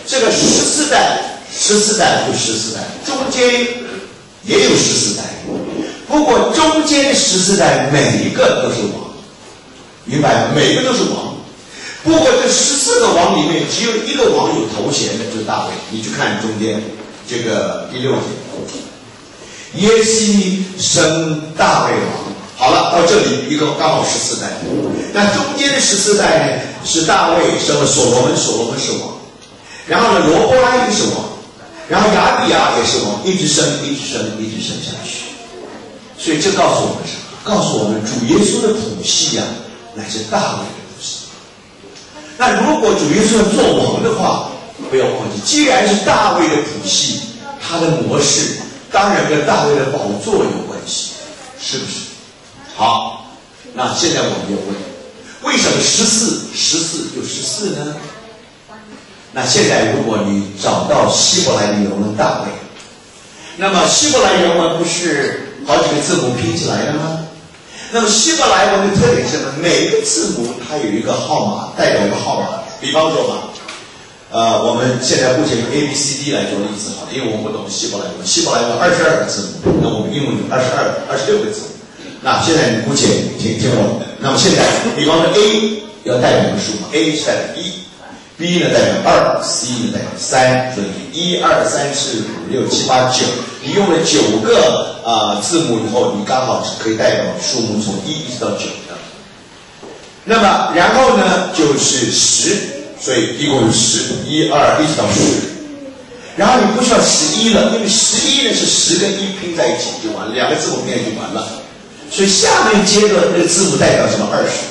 这个14代，14代就14代，中间也有14代，不过中间的14代每一个都是王，明白吗？每个都是王。不过这14个王里面只有一个王有头衔的，就是大卫。你去看中间这个第6节，耶西生大卫王。好了，到这里一个刚好14代。那中间的14代呢，是大卫生了所罗门，所罗门是王。然后呢，罗波安也是王，然后亚比亚也是王，一直生，一直生，一直生下去。所以这告诉我们什么？告诉我们主耶稣的谱系啊，乃是大卫的谱系。那如果主耶稣要做王的话，不要忘记，既然是大卫的谱系，他的模式当然跟大卫的宝座有关系，是不是？好，那现在我们要问，为什么14就14呢？那现在如果你找到希伯来的原文大卫，那么希伯来原文不是好几个字母拼起来的吗？那么希伯来文的特点是什么？每个字母它有一个号码，代表一个号码。比方说嘛，我们现在目前用 ABCD 来做例子好了，因为我们不懂希伯来文。希伯来文22个字母，那我们英文有26个字母。那现在你姑且听我。那么现在，比方说 A 要代表个数嘛 ，A 是代表1，B 呢代表2，C 呢代表3，所以1、2、3、4、5、6、7、8、9，你用了9个字母以后，你刚好是可以代表数目从1一直到9的。那么然后呢就是10，所以一共有10，1、2一直到10。然后你不需要11了，因为11呢是10跟1拼在一起就完了，2个字母拼在一起就完了。所以下面接着那个字母代表什么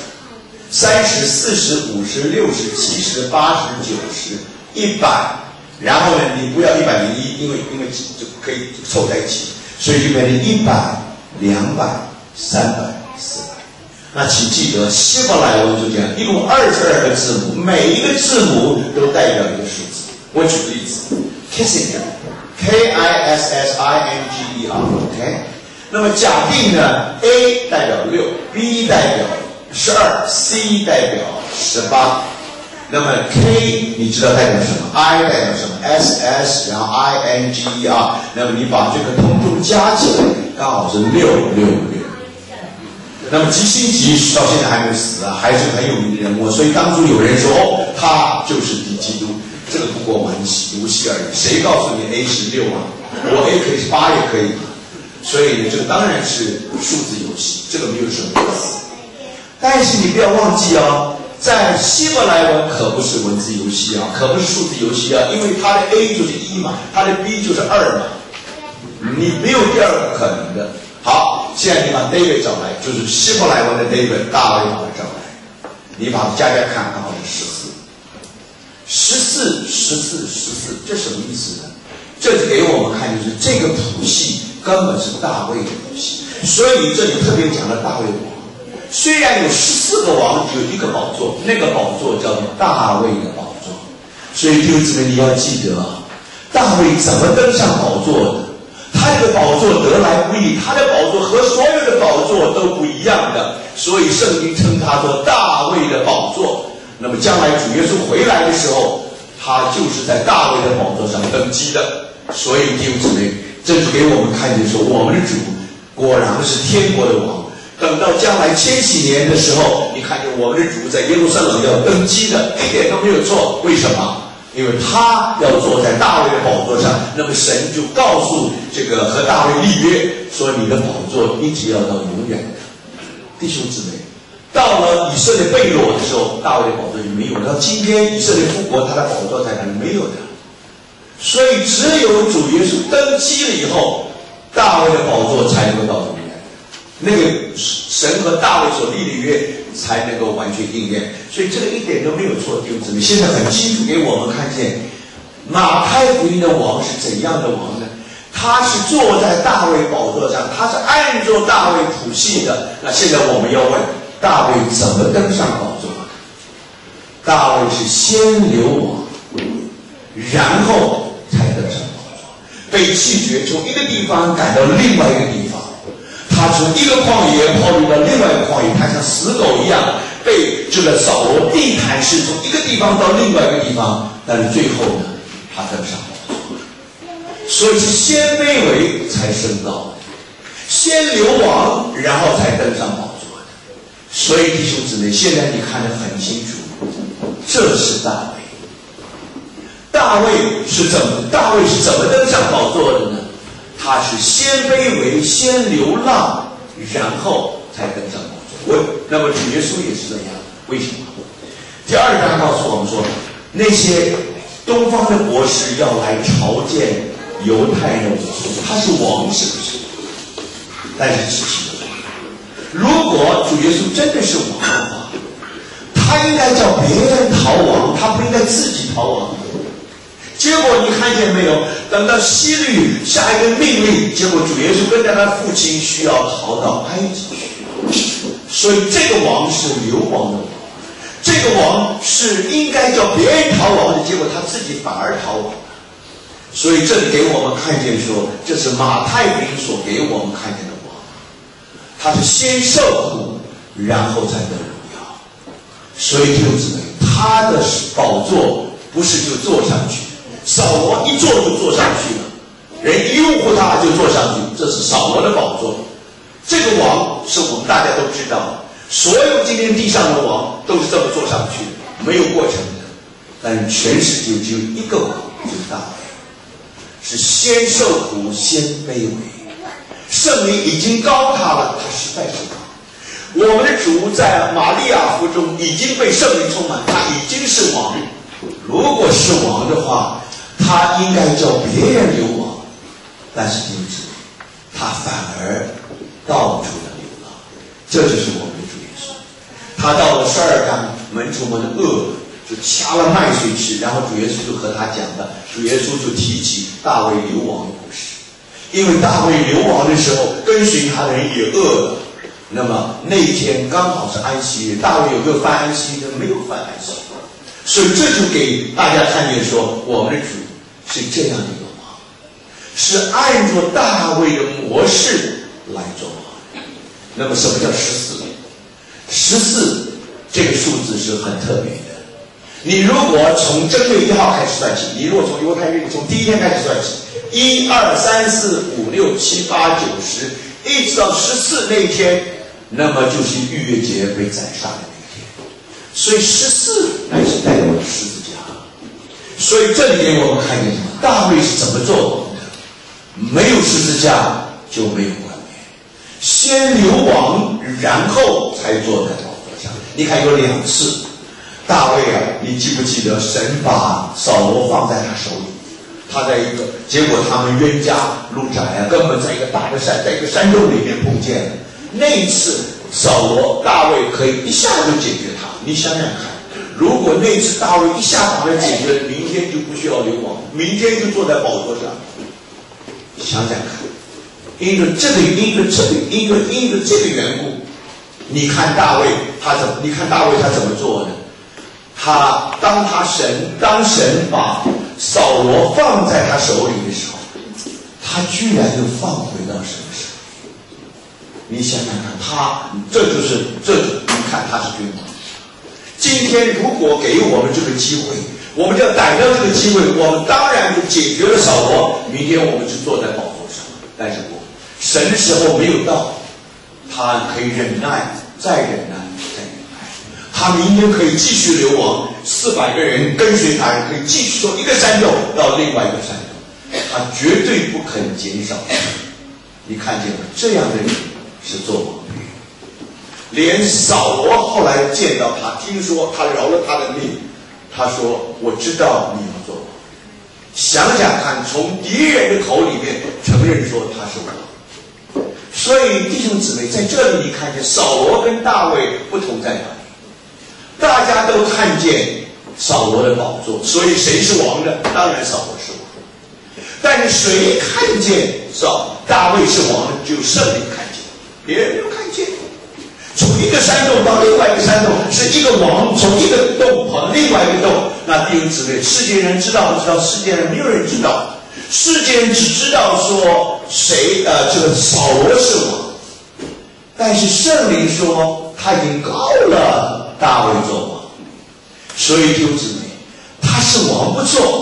？20、30、40、50、60、70、80、90、100，然后呢，你不要101，因为就可以凑在一起，所以就变成100、200、300、400。那请记得，希伯来文就这样，一共22个字母，每一个字母都代表一个数字。我举个例子 ，Kissinger，K-I-S-S-I-N-G-E-R，OK。那么假定呢 ，A 代表6，B 代表12，C 代表18。那么 K 你知道代表什么 ？I 代表什么 ？SS， 然后 INGER。那么你把这个通通加起来，刚好是666。那么吉辛吉到现在还没有死啊，还是很有名的人物。所以当初有人说，哦，他就是敌基督。这个不过玩游戏而已。谁告诉你 A 是6啊？我 A 可以是8也可以。所以这个当然是数字游戏，这个没有什么意思。但是你不要忘记哦，在希伯来文可不是文字游戏啊，可不是数字游戏啊，因为它的 A 就是1嘛，它的 B 就是2嘛，你没有第二个可能的。好，现在你把 David 找来，就是希伯来文的 David， 大卫把他找来，你把它加看，刚好是14，这什么意思呢？这就给我们看，就是这个谱系根本是大卫的谱系，所以这里特别讲了大卫王。虽然有14个王，只有一个宝座，那个宝座叫做大卫的宝座。所以弟兄姊妹，你要记得啊，大卫怎么登上宝座的？他这个宝座得来不易，他的宝座和所有的宝座都不一样的，所以圣经称他做大卫的宝座。那么将来主耶稣回来的时候，他就是在大卫的宝座上登基的。所以弟兄姊妹，这就给我们看见说，我们的主果然是天国的王。等到将来千禧年的时候，你看见我们的主在耶路撒冷要登基的，一点都没有错。为什么？因为他要坐在大卫的宝座上，那么神就告诉这个和大卫立约，说你的宝座一直要到永远的。弟兄姊妹，到了以色列被掳的时候，大卫的宝座就没有了。到今天以色列复国，他的宝座在哪里？没有的。所以只有主耶稣登基了以后，大卫的宝座才能够到永远。那个神和大卫所立的约才能够完全应验，所以这个一点都没有错，弟兄姊妹。现在很清楚给我们看见，马太福音的王是怎样的王呢？他是坐在大卫宝座上，他是按照大卫谱系的。那现在我们要问，大卫怎么登上宝座？大卫是先流亡，然后才登上宝座，被弃绝，从一个地方赶到另外一个地方。他从一个旷野跑入到另外一个旷野，他像死狗一样被这个扫罗地毯式从一个地方到另外一个地方，但是最后呢， 他登上宝座。所以是先卑微才升高的，先流亡，然后才登上宝座的。所以弟兄姊妹，现在你看得很清楚，这是大卫。大卫是怎么登上宝座的呢？他是先卑微，先流浪，然后才登上宝座。那么主耶稣也是这样，为什么？第二章告诉我们说，那些东方的博士要来朝见犹太人，他是王，是不是？但是只是个王。如果主耶稣真的是王的话，他应该叫别人逃亡，他不应该自己逃亡。结果你看见没有？等到希律下一个命令，结果主耶稣跟着他父亲需要逃到埃及去。所以这个王是流亡的王，这个王是应该叫别人逃亡的，结果他自己反而逃亡。所以这里给我们看见说，这是马太福音所给我们看见的王，他是先受苦，然后才得荣耀。所以弟兄姊妹，他的宝座不是就坐上去，扫罗一坐就坐上去了，人一拥护他就坐上去，这是扫罗的宝座。这个王是我们大家都知道，所有今天地上的王都是这么坐上去的，没有过程的。但是全世界只有一个王，就是大卫，是先受苦，先卑微。圣灵已经高他了，他实在是王。我们的主在玛利亚腹中已经被圣灵充满，他已经是王。如果是王的话，他应该叫别人流亡，但是弟兄姊妹，他反而到处的流浪。这就是我们的主耶稣。他到了12章，门徒们饿，就掐了麦穗吃，然后主耶稣就和他讲的，主耶稣就提起大卫流亡的故事。因为大卫流亡的时候，跟随他的人也饿了。那么那一天刚好是安息日，大卫有没有犯安息日？没有犯安息日。所以这就给大家看见说，我们的主是这样的一个王，是按照大卫的模式来做王。那么什么叫14？14这个数字是很特别的。你如果从正月1号开始算起，你如果从犹太日从第一天开始算起，1、2、3、4、5、6、7、8、9、10，一直到14那一天，那么就是逾越节被宰杀的那一天。所以14乃是代表了十字架。所以这里面我们看见什么？大卫是怎么做王的？没有十字架就没有冠冕，先流亡，然后才坐在宝座上。你看有2次，大卫啊，你记不记得神把扫罗放在他手里？他在一个，结果他们冤家路窄啊，根本在一个大的山，在一个山洞里面碰见了。那一次扫罗大卫可以一下就解决他。你想想看，如果那次大卫一下把他解决，明天就不需要流亡，明天就坐在宝座上。想想看，因着这个缘故，你看大卫他怎么做呢？当神把扫罗放在他手里的时候，他居然又放回到神手里。你想想看，你看他是君王。今天如果给我们这个机会，我们就要逮到这个机会，我们当然就解决了扫罗，明天我们就坐在宝座上。但是神的时候没有到，他可以忍耐，再忍耐，再忍耐。他明天可以继续流亡，400个人跟随他人可以继续从一个山洞到另外一个山洞，他绝对不肯减少。你看见了，这样的人是做王的。连扫罗后来见到他，听说他饶了他的命，他说：“我知道你要做王。”想想看，从敌人的口里面承认说他是王。所以弟兄姊妹，在这里你看见扫罗跟大卫不同在哪里？大家都看见扫罗的宝座，所以谁是王的？当然扫罗是王。但是谁看见大卫是王的？只有圣灵看见，别人没有看见。从一个山洞到另外一个山洞，是一个王从一个洞跑到另外一个洞。那弟兄姊妹，世界人知道不知道？世界人没有人知道，世界人只知道说这个扫罗是王，但是圣灵说他已经高了大卫做王。所以弟兄姊妹，他是王不做，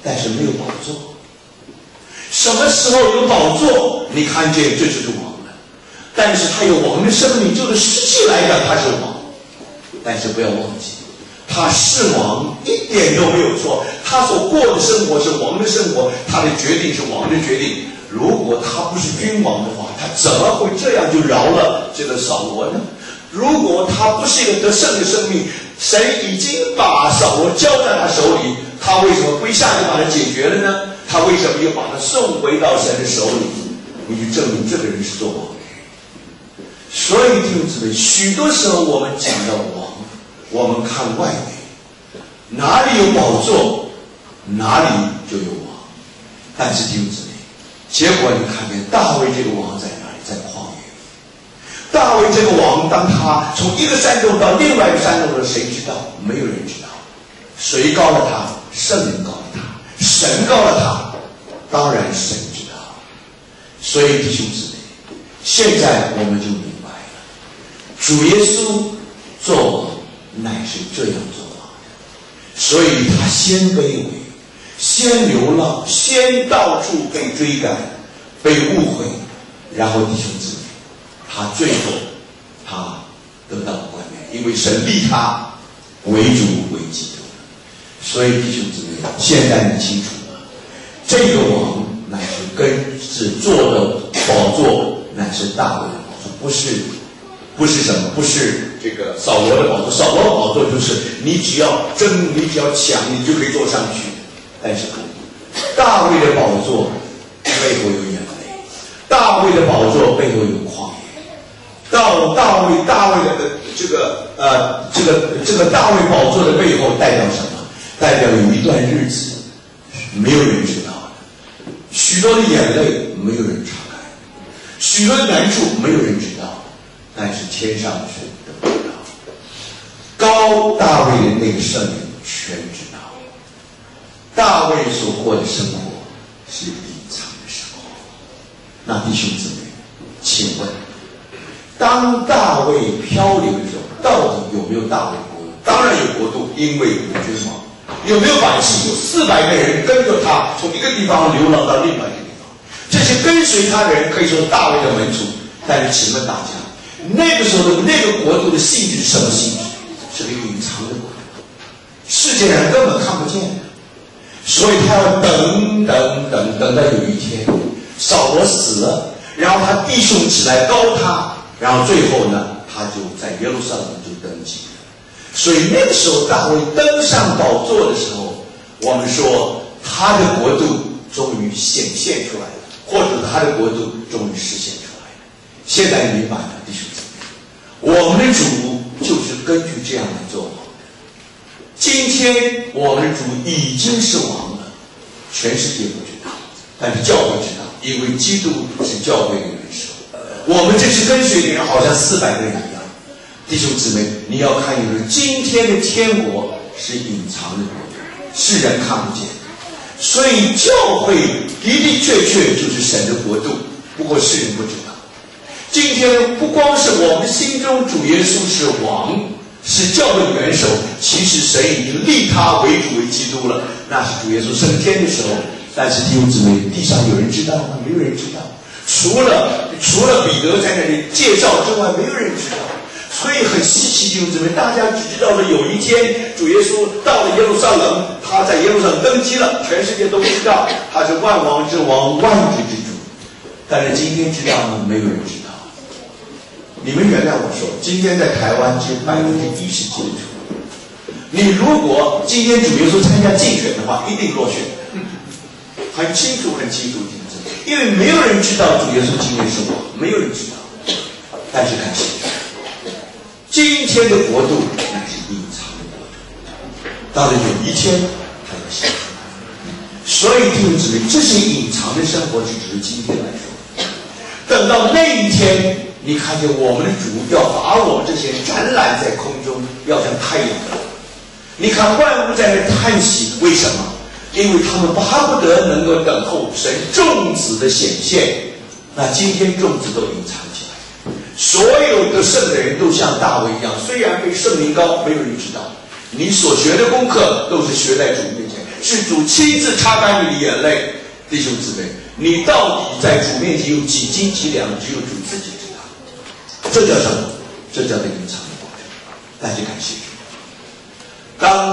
但是没有宝座。什么时候有宝座，你看见这就是王了。但是他有王的生命，就是实际来讲他是王。但是不要忘记，他是王一点都没有错，他所过的生活是王的生活，他的决定是王的决定。如果他不是君王的话，他怎么会这样就饶了这个扫罗呢？如果他不是一个得胜的生命，神已经把扫罗交在他手里，他为什么不一下就把他解决了呢？他为什么又把他送回到神的手里？你就证明这个人是做王的人。所以弟兄姊妹，许多时候我们讲到王，我们看外围，哪里有宝座，哪里就有王。但是弟兄姊妹，结果你看见大卫这个王在哪里？在旷野。大卫这个王，当他从一个山洞到另外一个山洞的时候，谁知道？没有人知道。谁高了他？圣灵高了他，神高了他，当然神知道。所以弟兄姊妹，现在我们就明白了，主耶稣做王乃是这样做王的。所以他先卑微，先流浪，先到处被追赶，被误会，然后弟兄姊妹，他最后他得到了冠冕，因为神立他为主为基督。所以弟兄姊妹，现在你清楚了，这个王乃是坐的宝座，乃是大卫的宝座，不是什么，不是这个扫罗的宝座。扫罗的宝座就是你只要争，你只要抢，你就可以坐上去。但是大卫的宝座背后有眼泪，大卫的宝座背后有旷野。大卫的这个大卫宝座的背后代表什么？代表有一段日子没有人知道的，许多的眼泪没有人敞开，许多的难处没有人知道，但是天上的神都知道。高大卫的那个圣灵全知道。大卫所过的生活是隐藏的生活。那弟兄姊妹，请问，当大卫漂流的时候，到底有没有大卫国度？当然有国度，因为有君王。有没有百姓？有400个人跟着他从一个地方流浪到另外一个地方。这些跟随他的人可以说是大卫的门徒。但是请问大家，那个时候的那个国度的性质是什么性质？是个隐藏的国度，世界人根本看不见的。所以他要等到有一天扫罗死了，然后他弟兄起来膏他，然后最后呢，他就在耶路撒冷就登基了。所以那个时候大卫登上宝座的时候，我们说他的国度终于显现出来了，或者他的国度终于实现出来了。现在你明白了，弟兄姊妹，我们的主就是根据这样来做王的。今天我们的主已经是王了，全世界不知道，但是教会知道，因为基督是教会的元首。我们这些跟随的人好像400个人一样。弟兄姊妹，你要看一个今天的天国是隐藏的国度，世人看不见。所以教会的的确确就是神的国度，不过世人不知道。今天不光是我们心中主耶稣是王，是教会元首，其实神已经立他为主为基督了，那是主耶稣升天的时候。但是弟兄姊妹，地上有人知道吗？没有人知道。除了彼得在那里介绍之外，没有人知道。所以很稀奇，弟兄姊妹，大家只知道了有一天主耶稣到了耶路撒冷，他在耶路撒冷登基了，全世界都知道他是万王之王，万主之主。但是今天知道吗？没有人知道。你们原谅我说，今天在台湾只有10%基督徒。你如果今天主耶稣参加竞选的话，一定落选。很清楚，很清楚，因为没有人知道主耶稣今天是王，没有人知道。但是看清楚。今天的国度乃是隐藏的国度，到了有一天它要显出来。所以弟兄姊妹，这些隐藏的生活只是今天来说。等到那一天，你看见我们的主要把我们这些展览在空中，要像太阳。你看万物在那叹息，为什么？因为他们巴不得能够等候神众子的显现。那今天众子都隐藏起来。所有得胜的人都像大卫一样，虽然被圣灵膏，没有人知道。你所学的功课都是学在主面前， 是主亲自擦干你的眼泪。弟兄姊妹，你到底在主面前有几斤几两，只有主自己知道。这叫什么？这叫做隐藏的保证。大家感谢主。当